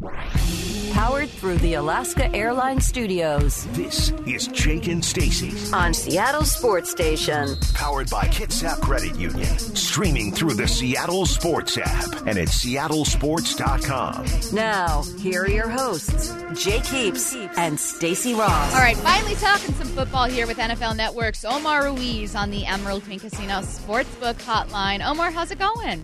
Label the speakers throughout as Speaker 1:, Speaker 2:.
Speaker 1: Powered through the Alaska Airlines Studios.
Speaker 2: This is Jake and Stacy's
Speaker 1: on Seattle Sports Station.
Speaker 2: Powered by Kitsap Credit Union. Streaming through the Seattle Sports app and at seattlesports.com.
Speaker 1: Now, here are your hosts, Jake Heaps and Stacy Ross.
Speaker 3: All right, finally talking some football here with NFL Network's Omar Ruiz on the Emerald Queen Casino Sportsbook Hotline. Omar, how's it going?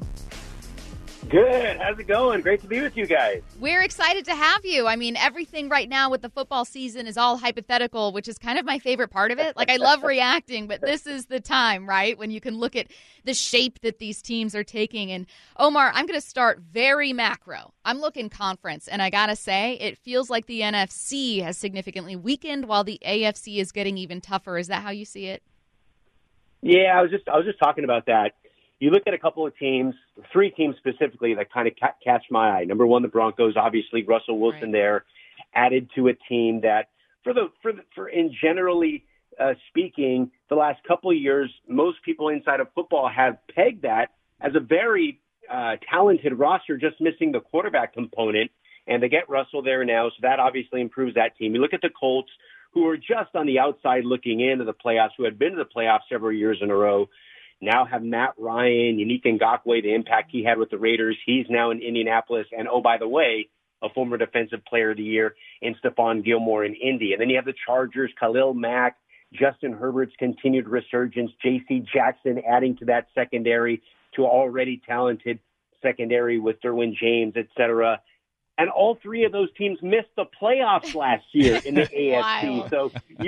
Speaker 4: Good. How's it going? Great to be with you guys.
Speaker 3: We're excited to have you. I mean, everything right now with the football season is all hypothetical, which is kind of my favorite part of it. Like, I love reacting, but this is the time, right, when you can look at the shape that these teams are taking. And, Omar, I'm going to start very macro. I'm looking conference, and I got to say, it feels like the NFC has significantly weakened while the AFC is getting even tougher. Is that how you see it?
Speaker 4: Yeah, I was just talking about that. You look at a couple of teams, three teams specifically that kind of catch my eye. Number one, the Broncos, obviously Russell Wilson there, added to a team that, for in generally speaking, the last couple of years, most people inside of football have pegged that as a very talented roster, just missing the quarterback component. And they get Russell there now, so that obviously improves that team. You look at the Colts, who are just on the outside looking into the playoffs, who had been to the playoffs several years in a row. Now have Matt Ryan, Yannick Ngakoue, the impact he had with the Raiders. He's now in Indianapolis. And, oh, by the way, a former Defensive Player of the Year in Stephon Gilmore in Indy. And then you have the Chargers, Khalil Mack, Justin Herbert's continued resurgence, J.C. Jackson adding to that secondary, to already talented secondary with Derwin James, et cetera. And all three of those teams missed the playoffs last year in the AFC. So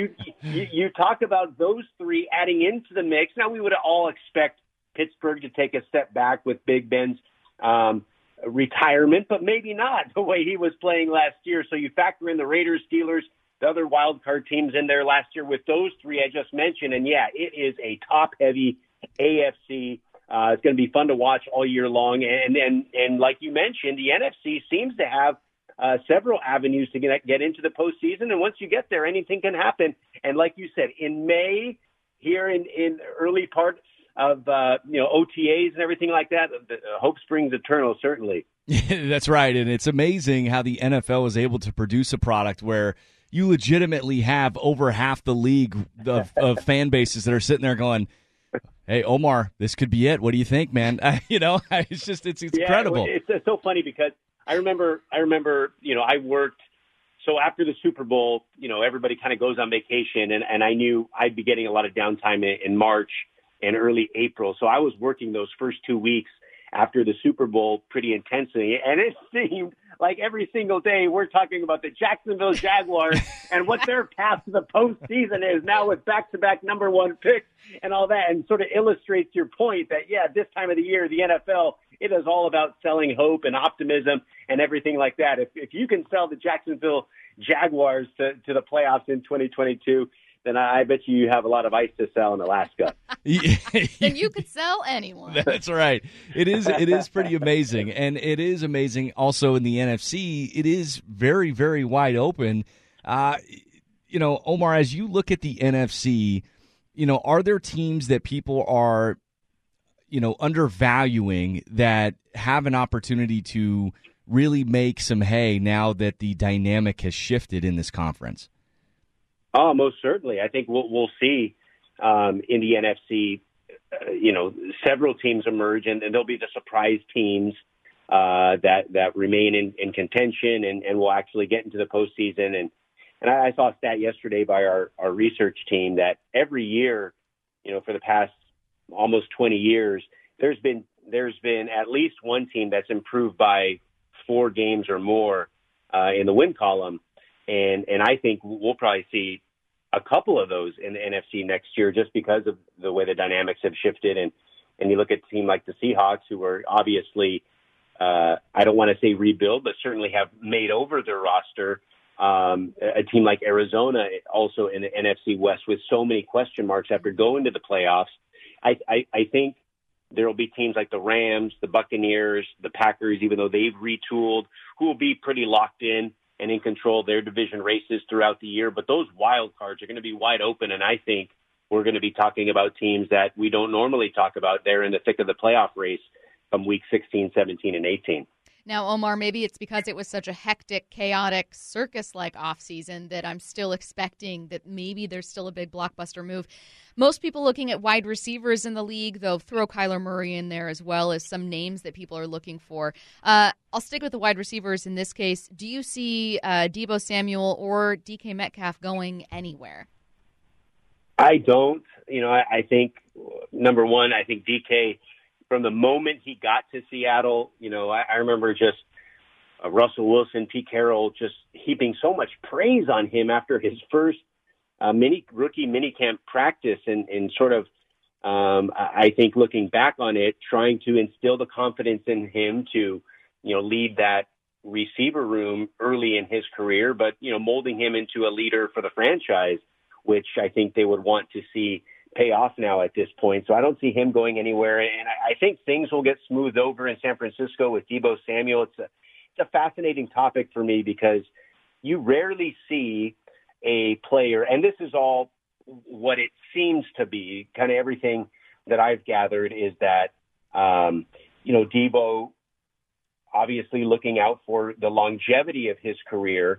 Speaker 4: you talk about those three adding into the mix. Now, we would all expect Pittsburgh to take a step back with Big Ben's retirement, but maybe not the way he was playing last year. So you factor in the Raiders, Steelers, the other wild card teams in there last year with those three I just mentioned. And, yeah, it is a top-heavy AFC. It's going to be fun to watch all year long. And like you mentioned, the NFC seems to have several avenues to get into the postseason. And once you get there, anything can happen. And like you said, in May, here in early part of OTAs and everything like that, the hope springs eternal, certainly.
Speaker 5: Yeah, that's right. And it's amazing how the NFL is able to produce a product where you legitimately have over half the league of fan bases that are sitting there going, hey, Omar, this could be it. What do you think, man? It's incredible.
Speaker 4: It's so funny because I remember, I worked. So after the Super Bowl, everybody kind of goes on vacation, and I knew I'd be getting a lot of downtime in March and early April. So I was working those first 2 weeks after the Super Bowl pretty intensely, and it seemed like every single day we're talking about the Jacksonville Jaguars and what their path to the postseason is now with back-to-back number one picks and all that, and sort of illustrates your point that, yeah, this time of the year, the NFL, it is all about selling hope and optimism and everything like that. If you can sell the Jacksonville Jaguars to the playoffs in 2022, then I bet you have a lot of ice to sell in Alaska.
Speaker 3: Then you could sell anyone.
Speaker 5: That's right. It is pretty amazing. And it is amazing also in the NFC. It is very, very wide open. Omar, as you look at the NFC, are there teams that people are, undervaluing that have an opportunity to really make some hay now that the dynamic has shifted in this conference?
Speaker 4: Oh, most certainly. I think we'll see in the NFC, several teams emerge, and there'll be the surprise teams that remain in contention and will actually get into the postseason. And I saw a stat yesterday by our research team that every year, for the past almost 20 years, there's been at least one team that's improved by 4 games or more in the win column. And I think we'll probably see a couple of those in the NFC next year just because of the way the dynamics have shifted. And you look at a team like the Seahawks, who are obviously, I don't want to say rebuild, but certainly have made over their roster. A team like Arizona, also in the NFC West, with so many question marks after going to the playoffs. I think there will be teams like the Rams, the Buccaneers, the Packers, even though they've retooled, who will be pretty locked in and in control of their division races throughout the year. But those wild cards are going to be wide open, and I think we're going to be talking about teams that we don't normally talk about there in the thick of the playoff race from week 16, 17, and 18.
Speaker 3: Now, Omar, maybe it's because it was such a hectic, chaotic, circus-like offseason that I'm still expecting that maybe there's still a big blockbuster move. Most people looking at wide receivers in the league, they'll throw Kyler Murray in there as well as some names that people are looking for. I'll stick with the wide receivers in this case. Do you see Deebo Samuel or DK Metcalf going anywhere?
Speaker 4: I don't. I think, number one, I think DK, from the moment he got to Seattle, I remember just Russell Wilson, Pete Carroll, just heaping so much praise on him after his first rookie minicamp practice and sort of, I think looking back on it, trying to instill the confidence in him to, lead that receiver room early in his career, but, molding him into a leader for the franchise, which I think they would want to see pay off now at this point. So I don't see him going anywhere. And I think things will get smoothed over in San Francisco with Deebo Samuel. It's a fascinating topic for me because you rarely see a player, and this is all what it seems to be, kind of everything that I've gathered is that, Deebo, obviously looking out for the longevity of his career,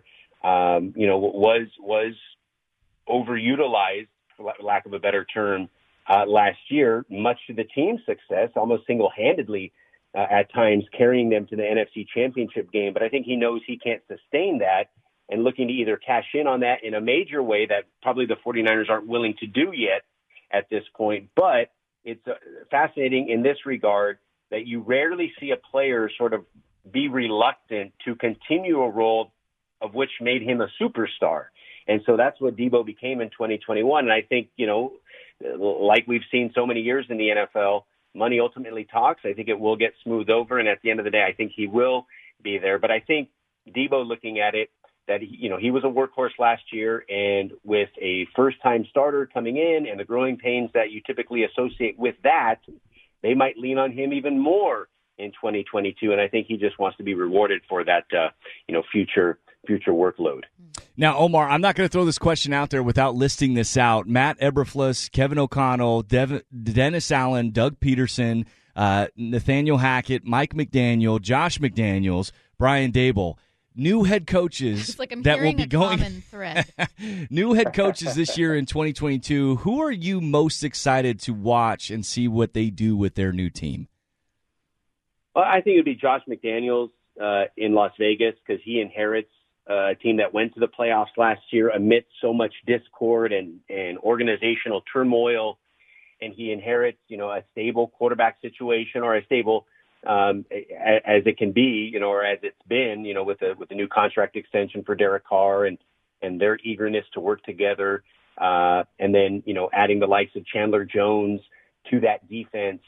Speaker 4: was overutilized, for lack of a better term, last year, much to the team's success, almost single-handedly at times carrying them to the NFC Championship game. But I think he knows he can't sustain that and looking to either cash in on that in a major way that probably the 49ers aren't willing to do yet at this point. But it's fascinating in this regard that you rarely see a player sort of be reluctant to continue a role of which made him a superstar. And so that's what Deebo became in 2021. And I think, like we've seen so many years in the NFL, money ultimately talks. I think it will get smoothed over. And at the end of the day, I think he will be there. But I think Deebo, looking at it, that, he was a workhorse last year. And with a first-time starter coming in and the growing pains that you typically associate with that, they might lean on him even more in 2022. And I think he just wants to be rewarded for that, future workload.
Speaker 5: Now, Omar, I'm not going to throw this question out there without listing this out. Matt Eberflus, Kevin O'Connell, Dennis Allen, Doug Peterson, Nathaniel Hackett, Mike McDaniel, Josh McDaniels, Brian Dable. New head coaches
Speaker 3: it's like I'm
Speaker 5: that will be going.
Speaker 3: Common thread.
Speaker 5: New head coaches this year in 2022. Who are you most excited to watch and see what they do with their new team?
Speaker 4: Well, I think it would be Josh McDaniels in Las Vegas because he inherits a team that went to the playoffs last year amidst so much discord and organizational turmoil, and he inherits, a stable quarterback situation, or as stable as it can be, or as it's been, with the new contract extension for Derek Carr and their eagerness to work together, and then adding the likes of Chandler Jones to that defense.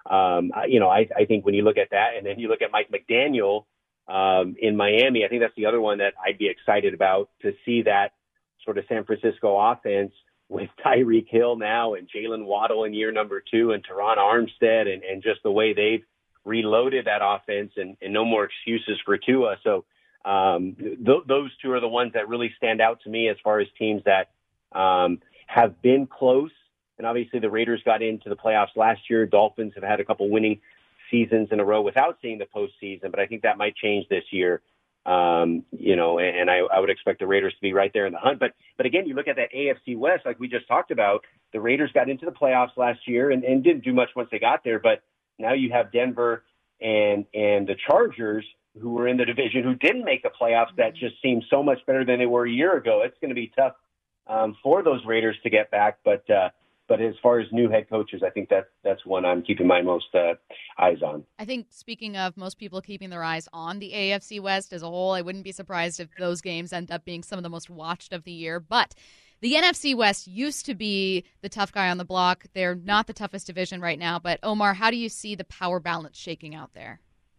Speaker 4: I think when you look at that, and then you look at Mike McDaniel in Miami, I think that's the other one that I'd be excited about, to see that sort of San Francisco offense with Tyreek Hill now and Jalen Waddle in year number 2 and Teron Armstead and just the way they've reloaded that offense and no more excuses for Tua. So those two are the ones that really stand out to me as far as teams that have been close. And obviously the Raiders got into the playoffs last year. Dolphins have had a couple winning seasons in a row without seeing the postseason, but I think that might change this year. And I would expect the Raiders to be right there in the hunt. But again, you look at that AFC West, like we just talked about, the Raiders got into the playoffs last year and didn't do much once they got there. But now you have Denver and the Chargers, who were in the division, who didn't make the playoffs, that just seem so much better than they were a year ago. It's going to be tough for those Raiders to get back. But as far as new head coaches, I think that's one I'm keeping my most eyes on.
Speaker 3: I think, speaking of most people keeping their eyes on the AFC West as a whole, I wouldn't be surprised if those games end up being some of the most watched of the year. But the NFC West used to be the tough guy on the block. They're not the toughest division right now. But, Omar, how do you see the power balance shaking out there?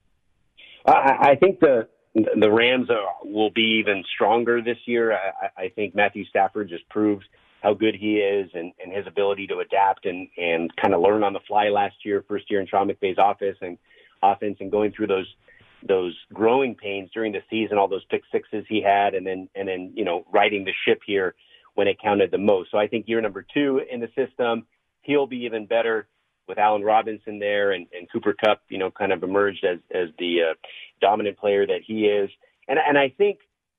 Speaker 4: I think the Rams will be even stronger this year. I think Matthew Stafford just proved how good he is and his ability to adapt and kind of learn on the fly last year, first year in Sean McVay's offense and going through those growing pains during the season, all those pick sixes he had, and then riding the ship here when it counted the most. So I think year number 2 in the system, he'll be even better. with Allen Robinson there and Cooper Kupp, kind of emerged as the dominant player that he is. And I think,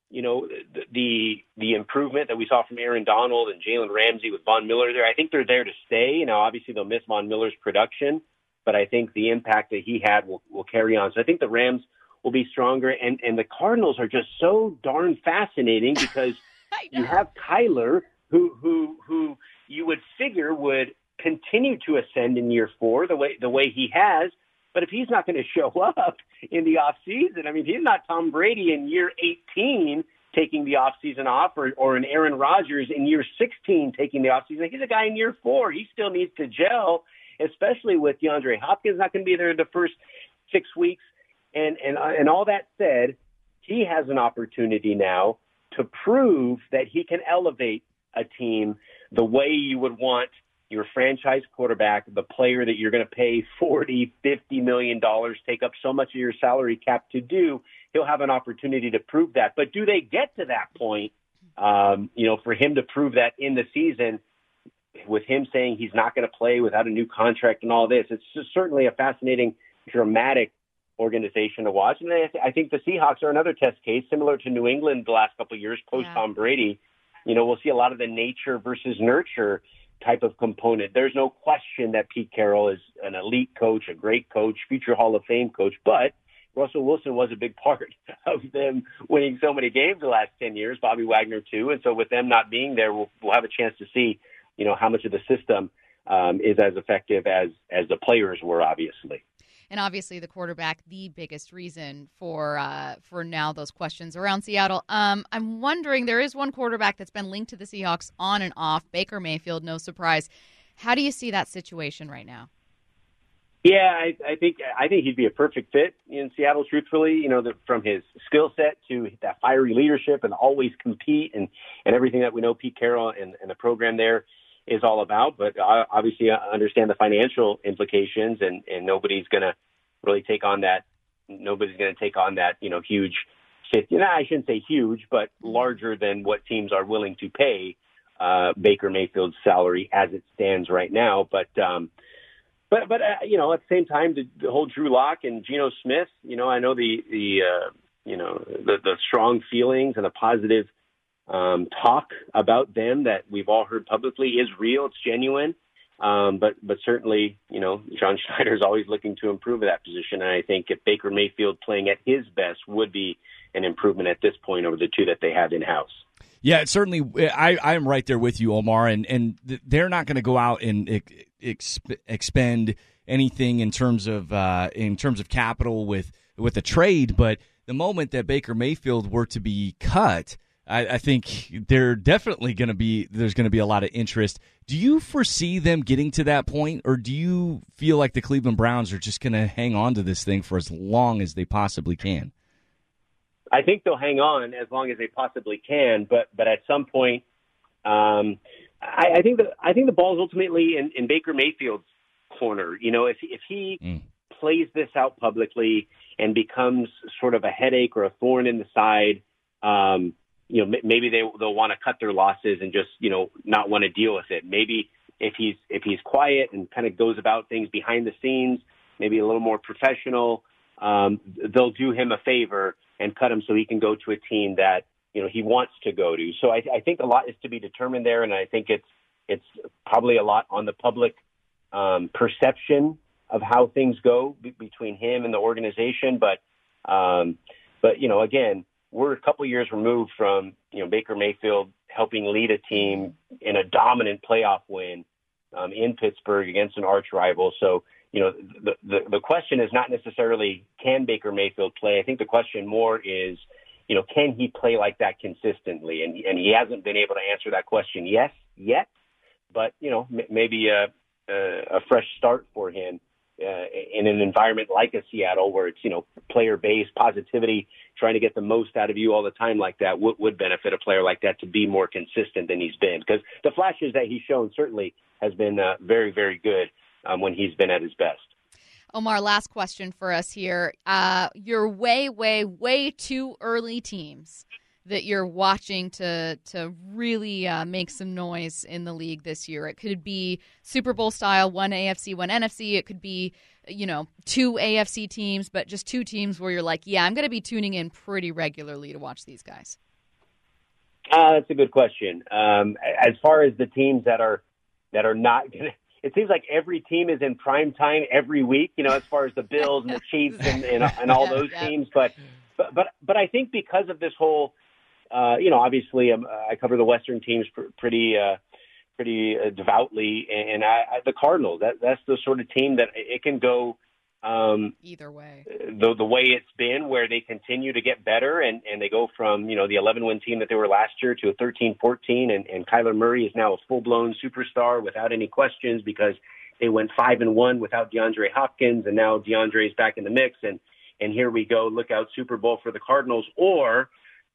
Speaker 4: the improvement that we saw from Aaron Donald and Jalen Ramsey with Von Miller there, I think they're there to stay. Obviously they'll miss Von Miller's production, but I think the impact that he had will carry on. So I think the Rams will be stronger. And the Cardinals are just so darn fascinating because you have Kyler, who you would figure would continue to ascend in year 4 the way he has. But if he's not going to show up in the offseason, I mean, he's not Tom Brady in year 18 taking the offseason off or an Aaron Rodgers in year 16 taking the offseason. He's a guy in year 4. He still needs to gel, especially with DeAndre Hopkins not going to be there the first 6 weeks. And all that said, he has an opportunity now to prove that he can elevate a team the way you would want your franchise quarterback, the player that you're going to pay $40, $50 million, take up so much of your salary cap to do. He'll have an opportunity to prove that. But do they get to that point, for him to prove that in the season, with him saying he's not going to play without a new contract and all this? It's just certainly a fascinating, dramatic organization to watch. And I think the Seahawks are another test case, similar to New England the last couple of years, post-Tom Brady. We'll see a lot of the nature versus nurture type of component. There's no question that Pete Carroll is an elite coach, a great coach, future Hall of Fame coach, but Russell Wilson was a big part of them winning so many games the last 10 years, Bobby Wagner too. And so with them not being there, we'll have a chance to see, how much of the system is as effective as the players were, obviously.
Speaker 3: And obviously the quarterback, the biggest reason for now those questions around Seattle. I'm wondering, there is one quarterback that's been linked to the Seahawks on and off, Baker Mayfield, no surprise. How do you see that situation right now?
Speaker 4: Yeah, I think he'd be a perfect fit in Seattle, truthfully, from his skill set to that fiery leadership and always compete and everything that we know Pete Carroll and the program there is all about. But obviously I understand the financial implications and nobody's going to really take on that. Nobody's going to take on that, huge, I shouldn't say huge, but larger than what teams are willing to pay Baker Mayfield's salary as it stands right now. But at the same time, the whole Drew Lock and Geno Smith, I know the strong feelings and the positive talk about them that we've all heard publicly is real. It's genuine. But certainly, John Schneider is always looking to improve that position. And I think if Baker Mayfield playing at his best would be an improvement at this point over the two that they have in-house.
Speaker 5: Yeah, it's certainly. I am right there with you, Omar, and they're not going to go out and expend anything in terms of capital with a trade. But the moment that Baker Mayfield were to be cut, I think there's going to be a lot of interest. Do you foresee them getting to that point, or do you feel like the Cleveland Browns are just going to hang on to this thing for as long as they possibly can?
Speaker 4: I think they'll hang on as long as they possibly can, but at some point, I think the ball's ultimately in Baker Mayfield's corner. If he plays this out publicly and becomes sort of a headache or a thorn in the side, maybe they'll want to cut their losses and just not want to deal with it. Maybe if he's quiet and kind of goes about things behind the scenes, maybe a little more professional, they'll do him a favor and cut him so he can go to a team that he wants to go to. So I think a lot is to be determined there, and I think it's probably a lot on the public perception of how things go between him and the organization. But again, we're a couple years removed from Baker Mayfield helping lead a team in a dominant playoff win in Pittsburgh against an arch rival. So the question is not necessarily can Baker Mayfield play. I think the question more is can he play like that consistently? And he hasn't been able to answer that question yet. But maybe a fresh start for him in an environment like a Seattle where it's player-based positivity, trying to get the most out of you all the time like that would benefit a player like that to be more consistent than he's been, because the flashes that he's shown certainly has been very, very good when he's been at his best.
Speaker 3: Omar, last question for us here. Your way, way, way too early teams, that you're watching to really make some noise in the league this year? It could be Super Bowl style, one AFC, one NFC. It could be, two AFC teams, but just two teams where you're like, yeah, I'm going to be tuning in pretty regularly to watch these guys.
Speaker 4: That's a good question. As far as the teams that are not going to, it seems like every team is in prime time every week, as far as the Bills and the Chiefs and all those teams. But I think because of this whole, obviously I cover the Western teams pretty devoutly, and the Cardinals, that's the sort of team that it can go
Speaker 3: either way.
Speaker 4: The way it's been, where they continue to get better and they go from, the 11-win team that they were last year to a 13-14, and Kyler Murray is now a full-blown superstar without any questions because they went 5-1 without DeAndre Hopkins, and now DeAndre is back in the mix, and here we go, look out, Super Bowl for the Cardinals. Or,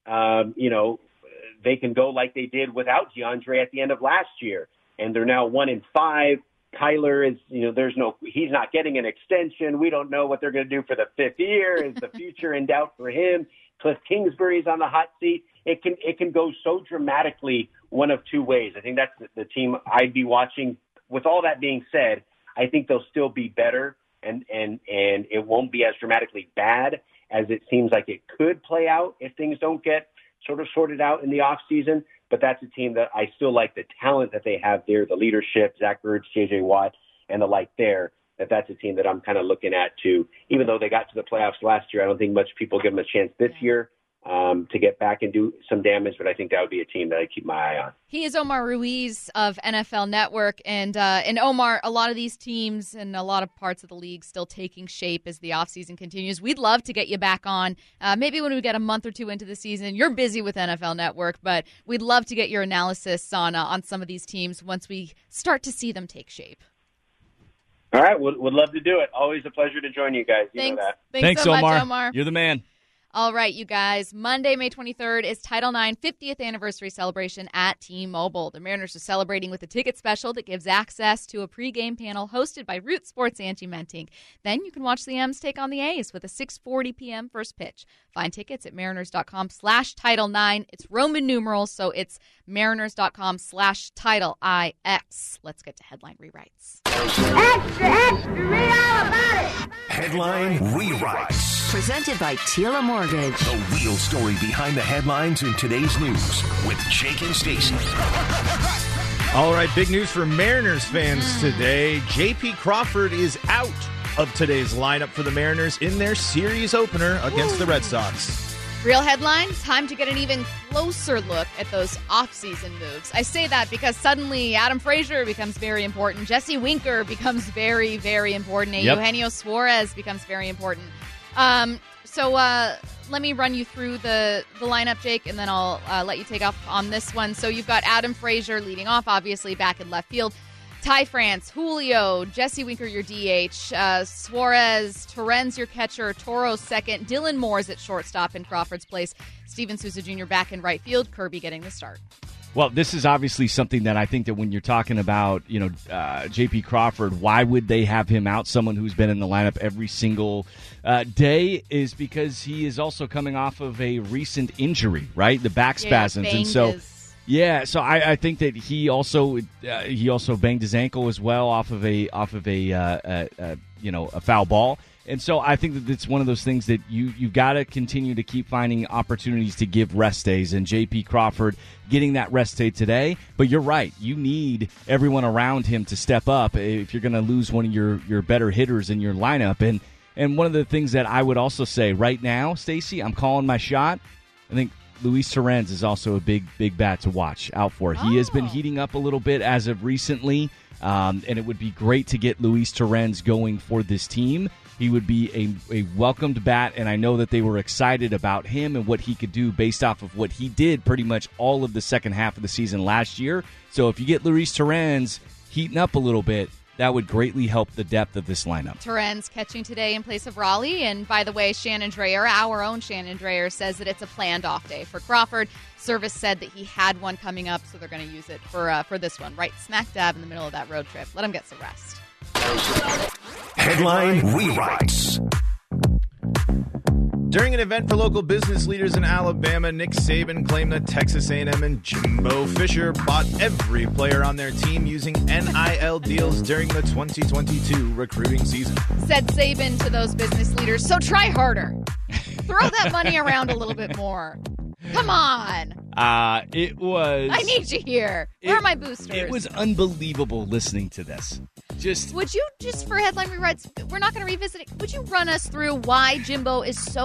Speaker 4: they can go like they did without DeAndre at the end of last year, and they're now 1-5. Kyler is, he's not getting an extension. We don't know what they're going to do for the fifth year. Is the future in doubt for him? Cliff Kingsbury's on the hot seat. It can go so dramatically one of two ways. I think that's the team I'd be watching. With all that being said, I think they'll still be better, and it won't be as dramatically bad as it seems like it could play out if things don't get sort of sorted out in the off season. But that's a team that I still like the talent that they have there, the leadership, Zach Ertz, J.J. Watt, and the like there. That's a team that I'm kind of looking at too. Even though they got to the playoffs last year, I don't think much people give them a chance this year to get back and do some damage. But I think that would be a team that I keep my eye on.
Speaker 3: He is Omar Ruiz of NFL Network. And Omar, a lot of these teams and a lot of parts of the league still taking shape as the offseason continues. We'd love to get you back on, maybe when we get a month or two into the season. You're busy with NFL Network, but we'd love to get your analysis on some of these teams once we start to see them take shape.
Speaker 4: All right, would love to do it. Always a pleasure to join you guys. You know that.
Speaker 3: Thanks so much, Omar.
Speaker 5: You're the man.
Speaker 3: All right, you guys. Monday, May 23rd is Title IX 50th anniversary celebration at T-Mobile. The Mariners are celebrating with a ticket special that gives access to a pregame panel hosted by Root Sports' Angie Mentink. Then you can watch the M's take on the A's with a 6:40 p.m. first pitch. Find tickets at mariners.com/Title9. It's Roman numerals, so it's mariners.com/TitleIX. Let's get to headline rewrites.
Speaker 6: Extra, extra, read all about it.
Speaker 2: Headline rewrites.
Speaker 1: Presented by Tila Mortgage.
Speaker 2: The real story behind the headlines in today's news with Jake and Stacey.
Speaker 7: All right, big news for Mariners fans today. J.P. Crawford is out of today's lineup for the Mariners in their series opener against the Red Sox.
Speaker 3: Real headline, time to get an even closer look at those off-season moves. I say that because suddenly Adam Frazier becomes very important. Jesse Winker becomes very, very important. Eugenio Suarez becomes very important. So let me run you through the lineup, Jake, and then I'll let you take off on this one. So you've got Adam Frazier leading off, obviously, back in left field. Ty France, Julio, Jesse Winker, your DH, Suarez, Torrens, your catcher, Toro second, Dylan Moore's at shortstop in Crawford's place, Steven Souza Jr. back in right field, Kirby getting the start.
Speaker 5: Well, this is obviously something that I think that when you're talking about, J.P. Crawford, why would they have him out, someone who's been in the lineup every single day, is because he is also coming off of a recent injury, right? The back spasms. And so, so I think that he also banged his ankle as well off of a foul ball. And so I think that it's one of those things that you got to continue to keep finding opportunities to give rest days, and J.P. Crawford getting that rest day today. But you're right. You need everyone around him to step up if you're going to lose one of your better hitters in your lineup. And one of the things that I would also say right now, Stacey, I'm calling my shot. I think Luis Torrens is also a big bat to watch out for. He has been heating up a little bit as of recently, and it would be great to get Luis Torrens going for this team. He would be a welcomed bat, and I know that they were excited about him and what he could do based off of what he did pretty much all of the second half of the season last year. So if you get Luis Torrens heating up a little bit, that would greatly help the depth of this lineup.
Speaker 3: Torrens catching today in place of Raleigh. And by the way, Shannon Drayer, our own Shannon Drayer, says that it's a planned off day for Crawford. Service said that he had one coming up, so they're going to use it for this one, right smack dab in the middle of that road trip. Let him get some rest.
Speaker 2: Headline rewrites.
Speaker 7: During an event for local business leaders in Alabama, Nick Saban claimed that Texas A&M and Jimbo Fisher bought every player on their team using NIL deals during the 2022 recruiting season.
Speaker 3: Said Saban to those business leaders, so try harder. Throw that money around a little bit more. Come on.
Speaker 5: It was...
Speaker 3: I need you here. Where are my boosters?
Speaker 5: It was unbelievable listening to this.
Speaker 3: Would you, just for headline rewrites, we're not going to revisit it, would you run us through why Saban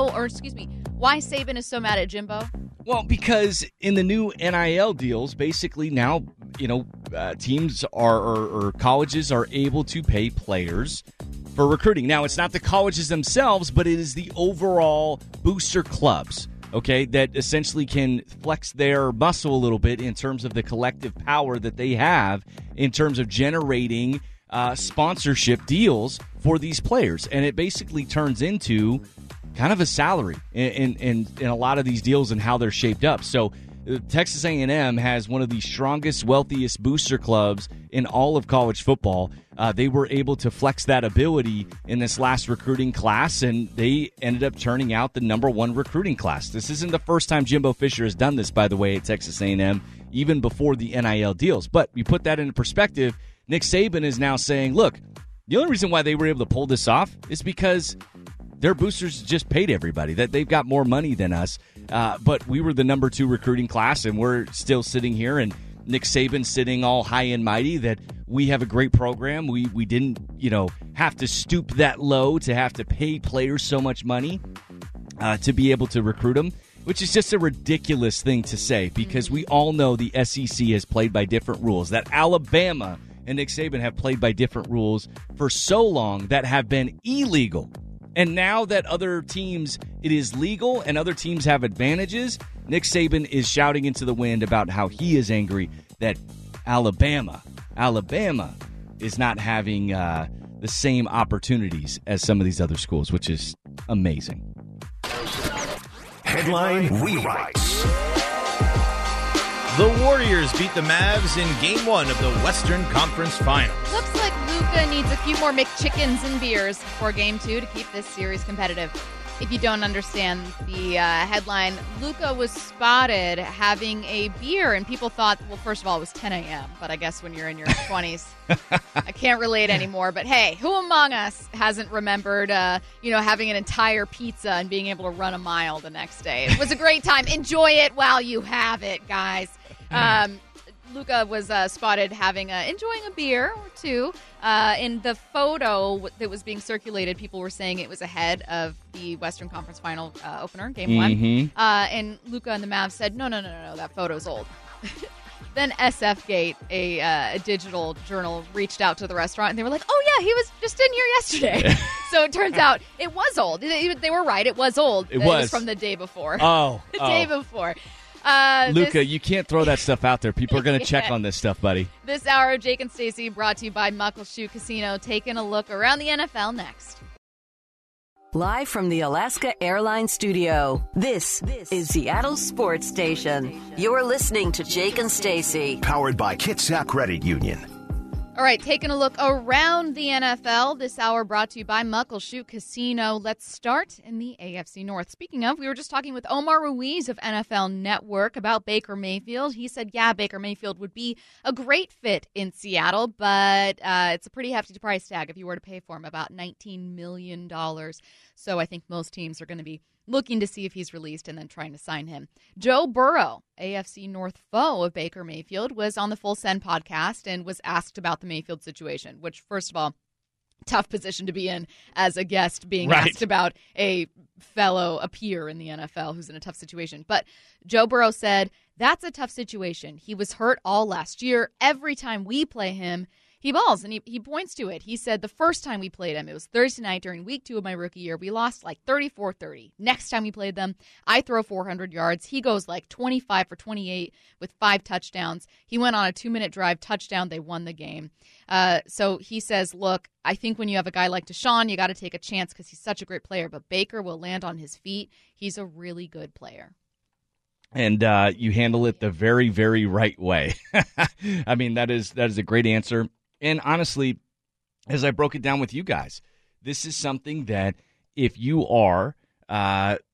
Speaker 3: is so mad at Jimbo?
Speaker 5: Well, because in the new NIL deals, basically now, teams or colleges are able to pay players for recruiting. Now, it's not the colleges themselves, but it is the overall booster clubs, okay, that essentially can flex their muscle a little bit in terms of the collective power that they have in terms of generating sponsorship deals for these players. And it basically turns into kind of a salary in a lot of these deals and how they're shaped up. So Texas A&M has one of the strongest, wealthiest booster clubs in all of college football. They were able to flex that ability in this last recruiting class, and they ended up turning out the number one recruiting class. This isn't the first time Jimbo Fisher has done this, by the way, at Texas A&M, even before the NIL deals. But you put that into perspective, Nick Saban is now saying, look, the only reason why they were able to pull this off is because their boosters just paid everybody, that they've got more money than us. But we were the number 2 recruiting class, and we're still sitting here, and Nick Saban sitting all high and mighty that we have a great program. We didn't, have to stoop that low to have to pay players so much money to be able to recruit them, which is just a ridiculous thing to say because we all know the SEC has played by different rules, that Alabama and Nick Saban have played by different rules for so long that have been illegal. And now that other teams, it is legal and other teams have advantages, Nick Saban is shouting into the wind about how he is angry that Alabama is not having the same opportunities as some of these other schools, which is amazing.
Speaker 2: Headline rewrites.
Speaker 7: The Warriors beat the Mavs in Game 1 of the Western Conference Finals.
Speaker 3: Looks like Luka needs a few more McChickens and beers before Game 2 to keep this series competitive. If you don't understand the headline, Luka was spotted having a beer, and people thought, well, first of all, it was 10 a.m., but I guess when you're in your 20s, I can't relate anymore. But hey, who among us hasn't remembered, having an entire pizza and being able to run a mile the next day? It was a great time. Enjoy it while you have it, guys. Luka was spotted enjoying a beer or two. In the photo that was being circulated, people were saying it was ahead of the Western Conference Final opener, Game 1. And Luka and the Mavs said, no, that photo's old. Then SFGate, a digital journal, reached out to the restaurant, and they were like, oh, yeah, he was just in here yesterday. So it turns out it was old. They were right. It was old. It was from the day before. The day before.
Speaker 5: Luka, you can't throw that stuff out there. People are going to check on this stuff, buddy.
Speaker 3: This hour of Jake and Stacey brought to you by Muckleshoot Casino. Taking a look around the NFL next.
Speaker 1: Live from the Alaska Airlines Studio, this is Seattle Sports Station. You're listening to Jake and Stacey.
Speaker 2: Powered by Kitsap Credit Union.
Speaker 3: All right, taking a look around the NFL. This hour brought to you by Muckleshoot Casino. Let's start in the AFC North. Speaking of, we were just talking with Omar Ruiz of NFL Network about Baker Mayfield. He said, yeah, Baker Mayfield would be a great fit in Seattle, but it's a pretty hefty price tag if you were to pay for him, about $19 million. So I think most teams are going to be looking to see if he's released and then trying to sign him. Joe Burrow, AFC North foe of Baker Mayfield, was on the Full Send podcast and was asked about the Mayfield situation, which, first of all, tough position to be in as a guest being asked about a peer in the NFL who's in a tough situation. But Joe Burrow said, that's a tough situation. He was hurt all last year. Every time we play him, he balls, and he points to it. He said the first time we played him, it was Thursday night during week 2 of my rookie year. We lost like 34-30. Next time we played them, I throw 400 yards. He goes like 25 for 28 with 5 touchdowns. He went on a 2-minute drive touchdown. They won the game. So he says, look, I think when you have a guy like Deshaun, you got to take a chance because he's such a great player. But Baker will land on his feet. He's a really good player.
Speaker 5: And you handle it the very, very right way. I mean, that is a great answer. And honestly, as I broke it down with you guys, this is something that if you are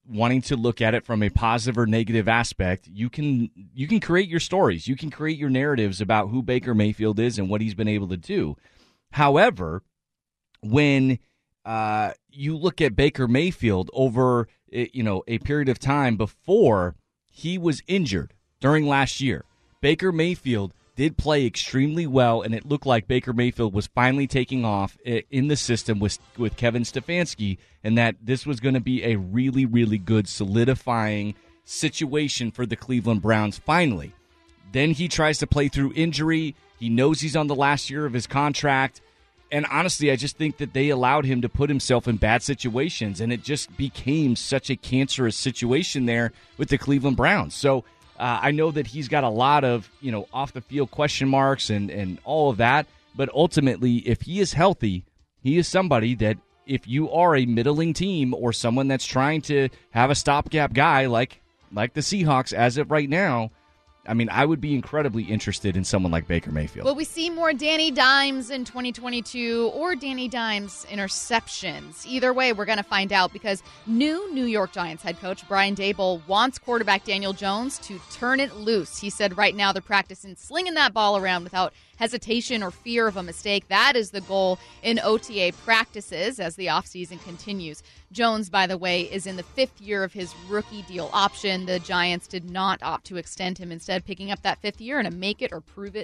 Speaker 5: wanting to look at it from a positive or negative aspect, you can create your stories. You can create your narratives about who Baker Mayfield is and what he's been able to do. However, when you look at Baker Mayfield over a period of time before he was injured during last year, Baker Mayfield did play extremely well, and it looked like Baker Mayfield was finally taking off in the system with Kevin Stefanski, and that this was going to be a really, really good solidifying situation for the Cleveland Browns finally. Then he tries to play through injury. He knows he's on the last year of his contract. And honestly, I just think that they allowed him to put himself in bad situations, and it just became such a cancerous situation there with the Cleveland Browns. So I know that he's got a lot of, off-the-field question marks and all of that, but ultimately, if he is healthy, he is somebody that if you are a middling team or someone that's trying to have a stopgap guy like the Seahawks as of right now, I mean, I would be incredibly interested in someone like Baker Mayfield.
Speaker 3: Will we see more Danny Dimes in 2022 or Danny Dimes interceptions? Either way, we're going to find out because new New York Giants head coach Brian Daboll wants quarterback Daniel Jones to turn it loose. He said right now they're practicing slinging that ball around without hesitation or fear of a mistake. That is the goal in OTA practices as the offseason continues. Jones, by the way, is in the 5th year of his rookie deal option. The Giants did not opt to extend him, instead picking up that 5th year in a make it or break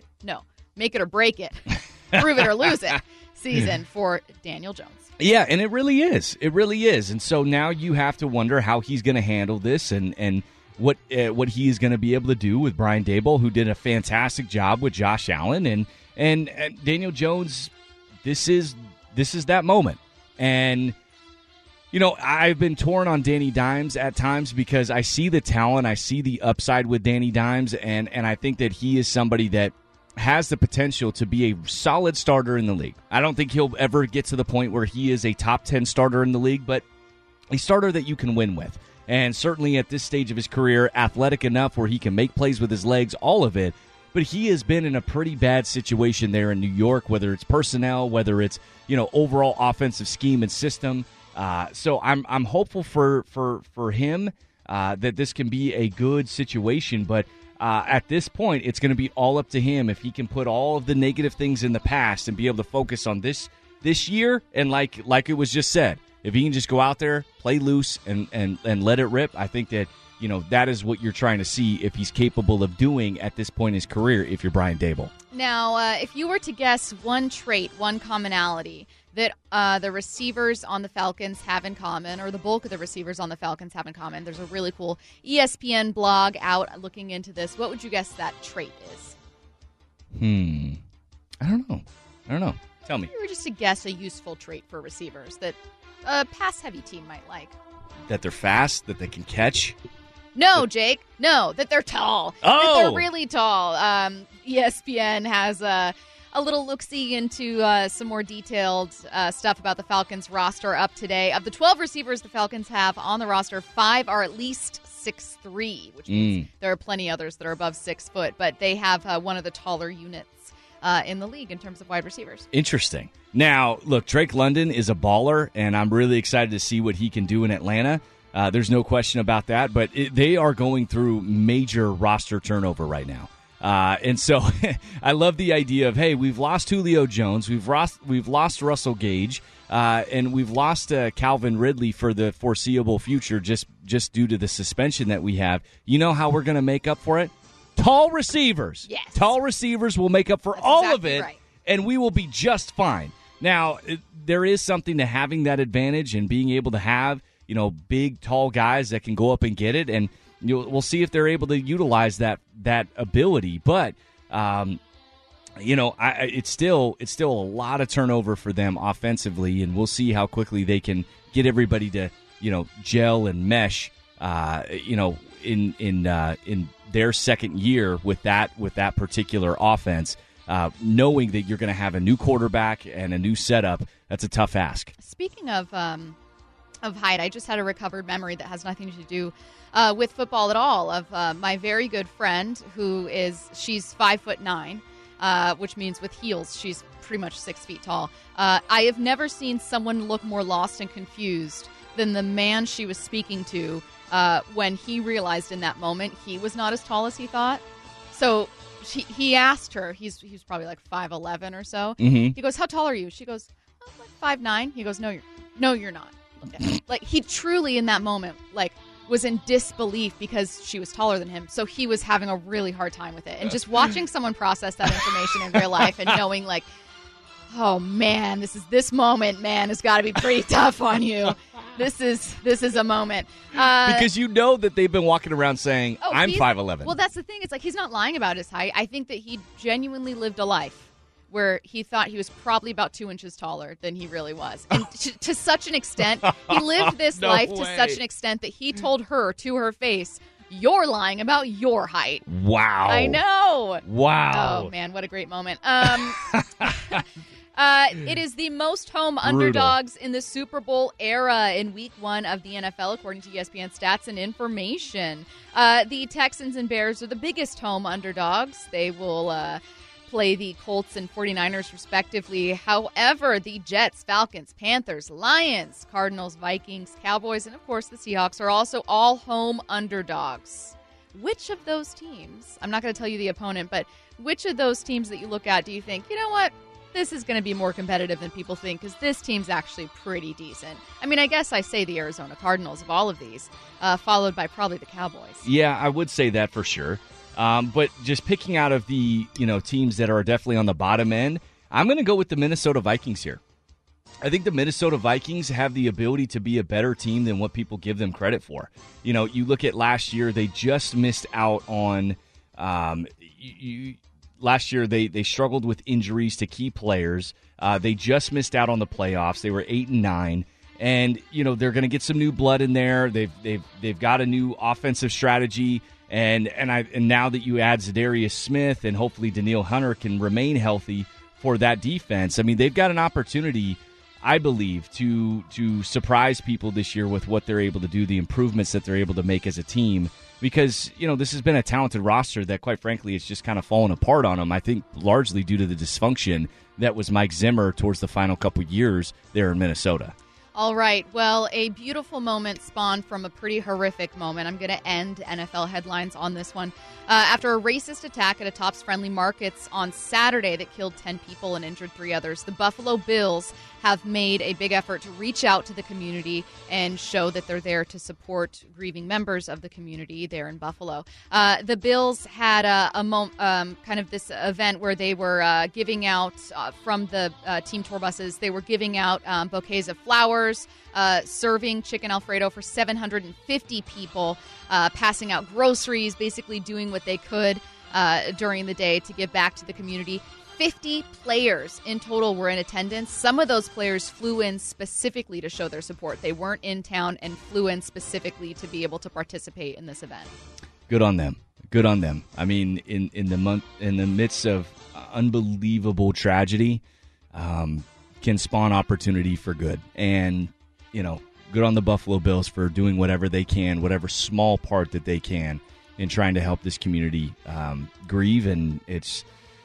Speaker 3: it, prove it or lose it season for Daniel Jones.
Speaker 5: Yeah, and it really is. It really is. And so now you have to wonder how he's going to handle this and what he is going to be able to do with Brian Daboll, who did a fantastic job with Josh Allen and Daniel Jones. This is that moment. And I've been torn on Danny Dimes at times because I see the talent, I see the upside with Danny Dimes, and I think that he is somebody that has the potential to be a solid starter in the league. I don't think he'll ever get to the point where he is a top 10 starter in the league, but a starter that you can win with. And certainly at this stage of his career, athletic enough where he can make plays with his legs, all of it. But he has been in a pretty bad situation there in New York, whether it's personnel, whether it's overall offensive scheme and system. So I'm hopeful for him that this can be a good situation. But at this point, it's going to be all up to him if he can put all of the negative things in the past and be able to focus on this year. And like it was just said, if he can just go out there, play loose, and let it rip, I think that that is what you're trying to see if he's capable of doing at this point in his career if you're Brian Daboll.
Speaker 3: Now, if you were to guess one trait, one commonality that the receivers on the Falcons have in common, or the bulk of the receivers on the Falcons have in common, there's a really cool ESPN blog out looking into this. What would you guess that trait is?
Speaker 5: I don't know. Tell me.
Speaker 3: If you were just to guess a useful trait for receivers that a pass-heavy team might like.
Speaker 5: That they're fast, that they can catch?
Speaker 3: No, Jake. No, that they're tall.
Speaker 5: Oh!
Speaker 3: That they're really tall. ESPN has a little look-see into some more detailed stuff about the Falcons roster up today. Of the 12 receivers the Falcons have on the roster, 5 are at least 6'3", which means there are plenty others that are above 6 foot, but they have one of the taller units in the league in terms of wide receivers.
Speaker 5: Interesting. Now, look, Drake London is a baller, and I'm really excited to see what he can do in Atlanta. There's no question about that, but they are going through major roster turnover right now. And so I love the idea of, hey, we've lost Julio Jones, we've lost Russell Gage, and we've lost Calvin Ridley for the foreseeable future just due to the suspension that we have. You know how we're going to make up for it? Tall receivers.
Speaker 3: Yes.
Speaker 5: Tall receivers will make up for
Speaker 3: That's
Speaker 5: all
Speaker 3: exactly
Speaker 5: of it,
Speaker 3: right.
Speaker 5: And we will be just fine. Now, there is something to having that advantage and being able to have, big, tall guys that can go up and get it, and we'll see if they're able to utilize that ability. But it's still a lot of turnover for them offensively, and we'll see how quickly they can get everybody to gel and mesh. In their second year with that particular offense, knowing that you're going to have a new quarterback and a new setup, that's a tough ask.
Speaker 3: Speaking of height, I just had a recovered memory that has nothing to do with football at all of my very good friend she's 5'9", which means with heels she's pretty much 6 feet tall. I have never seen someone look more lost and confused than the man she was speaking to when he realized in that moment he was not as tall as he thought. So he asked her, he's probably like 5'11" or so.
Speaker 5: Mm-hmm.
Speaker 3: He goes, "How tall are you?" She goes, "Oh, like 5'9". He goes, No, you're not." Okay. Like, he truly in that moment, like, was in disbelief because she was taller than him. So he was having a really hard time with it. And just watching someone process that information in real life and knowing, like, oh man, this moment, man, has got to be pretty tough on you. This is a moment.
Speaker 5: Because you know that they've been walking around saying, I'm 5'11".
Speaker 3: Well, that's the thing. It's like, he's not lying about his height. I think that he genuinely lived a life where he thought he was probably about 2 inches taller than he really was. And to such an extent, he lived this life to such an extent that he told her to her face, "You're lying about your height."
Speaker 5: Wow.
Speaker 3: I know.
Speaker 5: Wow.
Speaker 3: Oh, man, what a great moment. It is the most home underdogs in the Super Bowl era in Week 1 of the NFL, according to ESPN Stats and Information. The Texans and Bears are the biggest home underdogs. They will play the Colts and 49ers, respectively. However, the Jets, Falcons, Panthers, Lions, Cardinals, Vikings, Cowboys, and, of course, the Seahawks are also all home underdogs. Which of those teams, I'm not going to tell you the opponent, but which of those teams that you look at do you think, you know what, this is going to be more competitive than people think because this team's actually pretty decent? I mean, I guess I say the Arizona Cardinals of all of these, followed by probably the Cowboys.
Speaker 5: Yeah, I would say that for sure. But just picking out of the teams that are definitely on the bottom end, I'm going to go with the Minnesota Vikings here. I think the Minnesota Vikings have the ability to be a better team than what people give them credit for. You look at last year; they just missed out on. Last year, they struggled with injuries to key players. They just missed out on the playoffs. They were 8-9. And they're going to get some new blood in there. They've got a new offensive strategy. And now that you add Zadarius Smith and hopefully Danielle Hunter can remain healthy for that defense, I mean, they've got an opportunity, I believe, to surprise people this year with what they're able to do, the improvements that they're able to make as a team. Because, this has been a talented roster that, quite frankly, it's just kind of fallen apart on them, I think largely due to the dysfunction that was Mike Zimmer towards the final couple years there in Minnesota.
Speaker 3: All right. Well, a beautiful moment spawned from a pretty horrific moment. I'm going to end NFL headlines on this one. After a racist attack at a Tops Friendly Markets on Saturday that killed 10 people and injured 3 others, the Buffalo Bills have made a big effort to reach out to the community and show that they're there to support grieving members of the community there in Buffalo. The Bills had kind of this event where they were giving out from the team tour buses. They were giving out bouquets of flowers, serving chicken Alfredo for 750 people, passing out groceries, basically doing what they could during the day to give back to the community. 50 players in total were in attendance. Some of those players flew in specifically to show their support. They weren't in town and flew in specifically to be able to participate in this event.
Speaker 5: Good on them. Good on them. I mean, in the midst of unbelievable tragedy, can spawn opportunity for good. And, good on the Buffalo Bills for doing whatever they can, whatever small part that they can in trying to help this community grieve. And it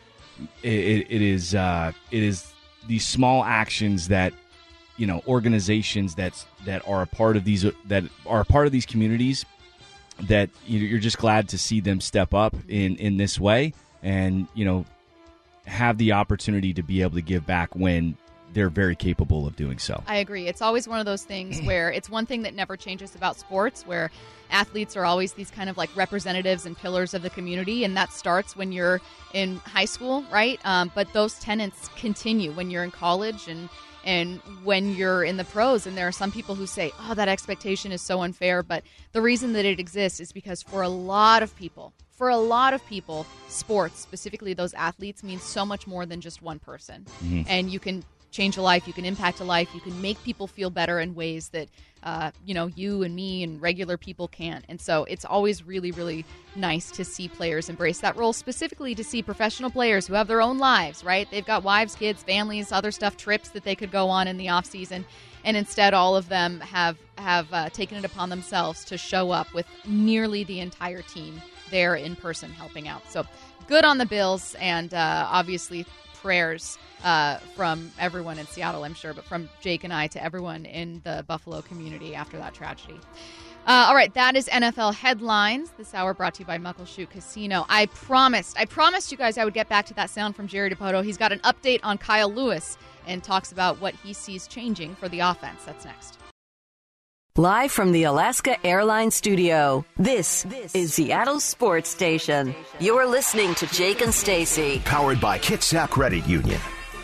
Speaker 5: is these small actions that organizations that are a part of these communities that you're just glad to see them step up in this way and have the opportunity to be able to give back when they're very capable of doing so.
Speaker 3: I agree. It's always one of those things where it's one thing that never changes about sports, where athletes are always these kind of like representatives and pillars of the community, and that starts when you're in high school, right? But those tenets continue when you're in college and when you're in the pros. And there are some people who say, oh, that expectation is so unfair. But the reason that it exists is because for a lot of people, sports, specifically those athletes, means so much more than just one person. Mm-hmm. And you can change a life, you can impact a life, you can make people feel better in ways that you and me and regular people can't. And so it's always really, really nice to see players embrace that role, specifically to see professional players who have their own lives, right? They've got wives, kids, families, other stuff, trips that they could go on in the off season, and instead all of them have taken it upon themselves to show up with nearly the entire team there in person helping out. So good on the Bills, and obviously prayers from everyone in Seattle, I'm sure, but from Jake and I to everyone in the Buffalo community after that tragedy. All right, that is NFL headlines. This hour brought to you by Muckleshoot Casino. I promised you guys I would get back to that sound from Jerry Dipoto. He's got an update on Kyle Lewis and talks about what he sees changing for the offense. That's next.
Speaker 1: Live from the Alaska Airlines Studio, this is Seattle's sports station. You're listening to Jake and Stacy.
Speaker 2: Powered by Kitsap Credit Union.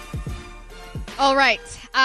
Speaker 3: All right.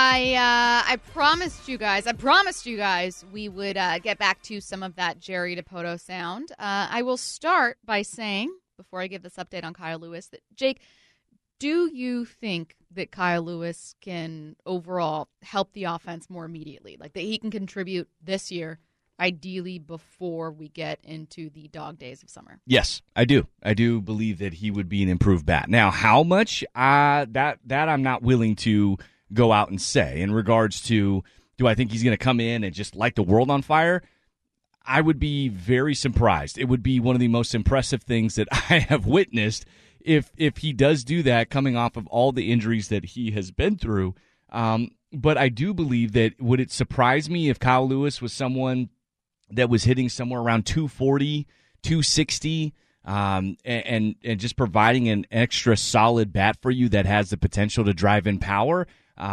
Speaker 3: I promised you guys we would get back to some of that Jerry Dipoto sound. I will start by saying, before I give this update on Kyle Lewis, that Jake, do you think that Kyle Lewis can overall help the offense more immediately? Like that he can contribute this year, ideally before we get into the dog days of summer?
Speaker 5: Yes, I do. I do believe that he would be an improved bat. Now, how much? That I'm not willing to go out and say. In regards to, do I think he's going to come in and just light the world on fire? I would be very surprised. It would be one of the most impressive things that I have witnessed if he does do that, coming off of all the injuries that he has been through. But I do believe that, would it surprise me if Kyle Lewis was someone that was hitting somewhere around 240, 260, and just providing an extra solid bat for you that has the potential to drive in power?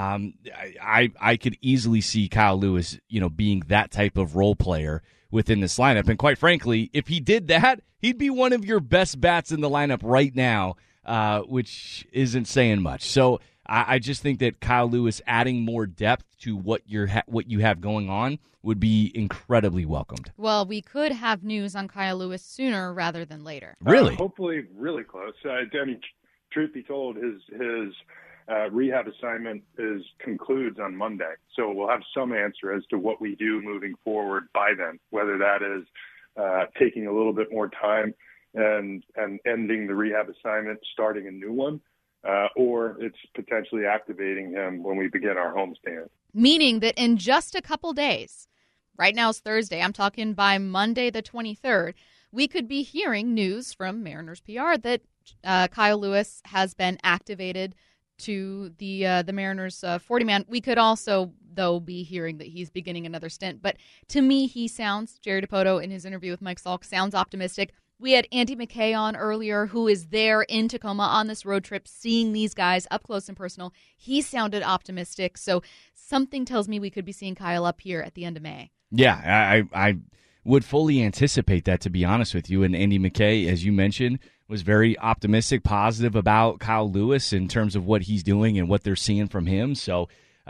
Speaker 5: I could easily see Kyle Lewis, being that type of role player within this lineup. And quite frankly, if he did that, he'd be one of your best bats in the lineup right now, which isn't saying much. So I just think that Kyle Lewis adding more depth to what you have going on would be incredibly welcomed.
Speaker 3: Well, we could have news on Kyle Lewis sooner rather than later.
Speaker 5: Really?
Speaker 8: Hopefully really close. Truth be told, his rehab assignment concludes on Monday. So we'll have some answer as to what we do moving forward by then, whether that is taking a little bit more time and ending the rehab assignment, starting a new one, or it's potentially activating him when we begin our homestand. Meaning
Speaker 3: that in just a couple days, right now it's Thursday, I'm talking by Monday the 23rd, we could be hearing news from Mariners PR that Kyle Lewis has been activated to the Mariners 40-man. We could also, though, be hearing that he's beginning another stint. But to me, Jerry Dipoto in his interview with Mike Salk sounds optimistic. We had Andy McKay on earlier, who is there in Tacoma on this road trip, seeing these guys up close and personal. He sounded optimistic. So something tells me we could be seeing Kyle up here at the end of May.
Speaker 5: Yeah, I would fully anticipate that, to be honest with you. And Andy McKay, as you mentioned, was very optimistic, positive about Kyle Lewis in terms of what he's doing and what they're seeing from him. So,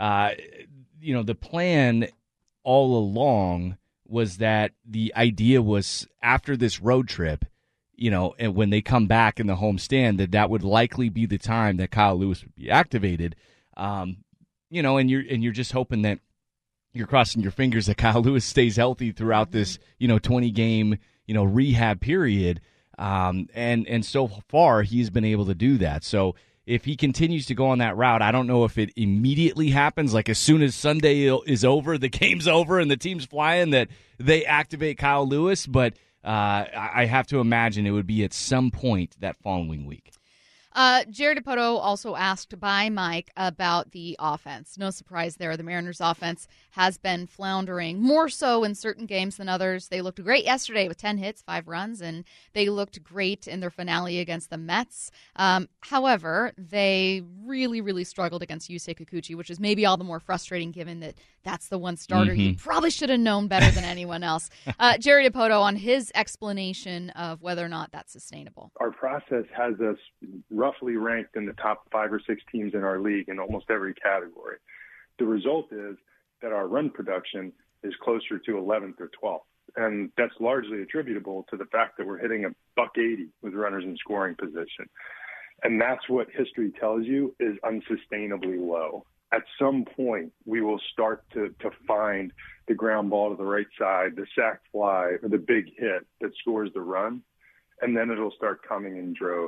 Speaker 5: the plan all along was that the idea was after this road trip, and when they come back in the homestand, that would likely be the time that Kyle Lewis would be activated. And you're just hoping that you're crossing your fingers that Kyle Lewis stays healthy throughout this, 20-game, rehab period. And so far, he's been able to do that. So if he continues to go on that route, I don't know if it immediately happens, like as soon as Sunday is over, the game's over, and the team's flying, that they activate Kyle Lewis. But I have to imagine it would be at some point that following week.
Speaker 3: Jerry Dipoto also asked by Mike about the offense. No surprise there. The Mariners' offense has been floundering, more so in certain games than others. They looked great yesterday with 10 hits, 5 runs, and they looked great in their finale against the Mets. However, they really, really struggled against Yusei Kikuchi, which is maybe all the more frustrating given that that's the one starter you probably should have known better than anyone else. Jerry Dipoto on his explanation of whether or not that's sustainable.
Speaker 8: Our process has us roughly ranked in the top 5 or 6 teams in our league in almost every category. The result is that our run production is closer to 11th or 12th. And that's largely attributable to the fact that we're hitting $180 with runners in scoring position. And that's what history tells you is unsustainably low. At some point, we will start to find the ground ball to the right side, the sac fly, or the big hit that scores the run, and then it'll start coming in droves.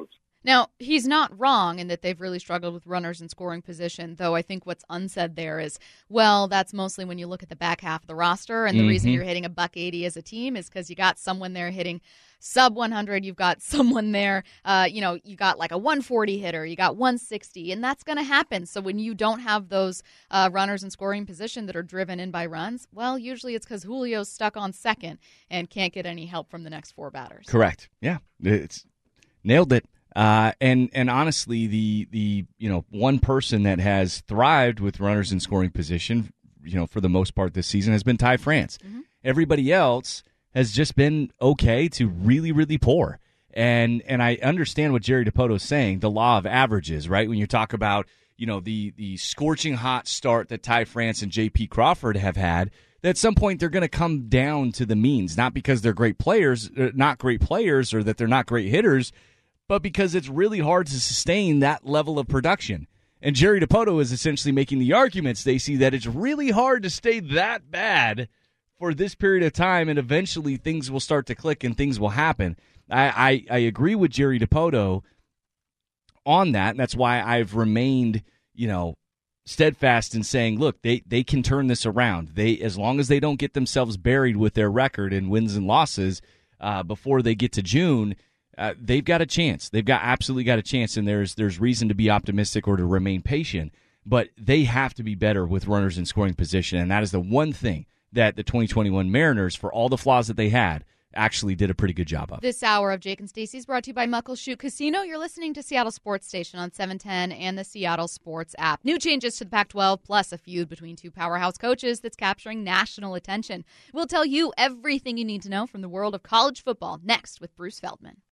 Speaker 3: Now, he's not wrong in that they've really struggled with runners in scoring position, though I think what's unsaid there is, well, that's mostly when you look at the back half of the roster, and the reason you're hitting $180 as a team is because you got someone there hitting sub 100, you've got someone there, you got like a 140 hitter, you got 160, and that's going to happen. So when you don't have those runners in scoring position that are driven in by runs, well, usually it's because Julio's stuck on second and can't get any help from the next four batters. Correct.
Speaker 5: Yeah, it's nailed it. And honestly, the one person that has thrived with runners in scoring position, for the most part this season has been Ty France. Mm-hmm. Everybody else has just been okay to really, really poor. And I understand what Jerry Dipoto is saying, the law of averages, right? When you talk about, the scorching hot start that Ty France and J.P. Crawford have had, that at some point they're going to come down to the means, not because they're not great players or that they're not great hitters, but because it's really hard to sustain that level of production. And Jerry Dipoto is essentially making the argument, Stacey, that it's really hard to stay that bad for this period of time, and eventually things will start to click and things will happen. I agree with Jerry Dipoto on that, and that's why I've remained, steadfast in saying, look, they can turn this around. As long as they don't get themselves buried with their record in wins and losses before they get to June, they've got a chance. They've absolutely got a chance, and there's reason to be optimistic or to remain patient. But they have to be better with runners in scoring position, and that is the one thing that the 2021 Mariners, for all the flaws that they had, actually did a pretty good job of.
Speaker 3: This hour of Jake and Stacey is brought to you by Muckleshoot Casino. You're listening to Seattle Sports Station on 710 and the Seattle Sports app. New changes to the Pac-12, plus a feud between two powerhouse coaches that's capturing national attention. We'll tell you everything you need to know from the world of college football next with Bruce Feldman.